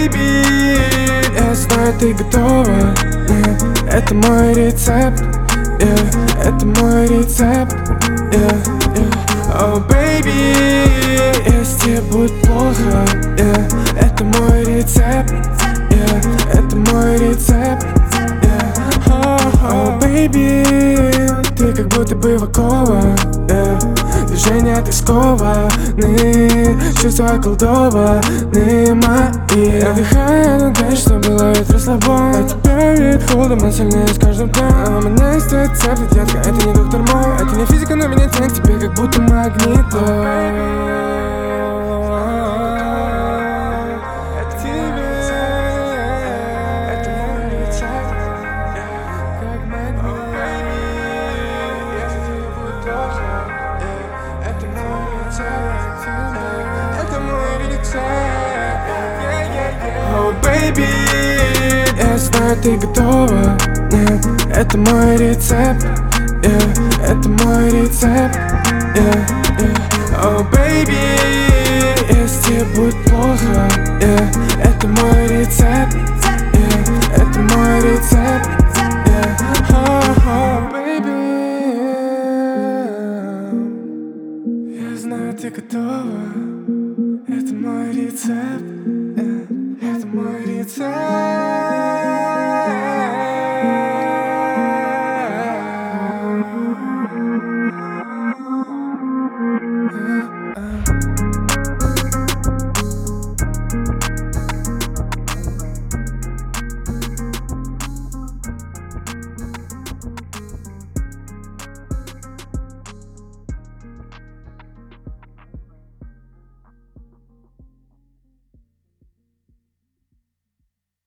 baby, я знаю, ты готова, yeah. Это мой рецепт, yeah. Это мой рецепт, yeah, yeah. Oh baby, если тебе будет плохо, yeah. Это мой рецепт, yeah. Это мой рецепт, yeah. Oh baby, ты как будто бы в оковах, yeah. Движения ты скованы, чувства околдованы мои. Я вдыхаю на дверь, чтобы ловить расслабон. А теперь вид холодом, он сильнее с каждым днем. А у меня есть твой рецепт, детка, это не доктор Мой. Это не физика, но меня тянет к тебе, как будто магнитом. Oh baby, я знаю, ты готова, yeah. Это мой рецепт, yeah. Это мой рецепт, yeah, yeah. Oh baby, если тебе будет плохо, yeah. Это мой рецепт, yeah. Это мой рецепт.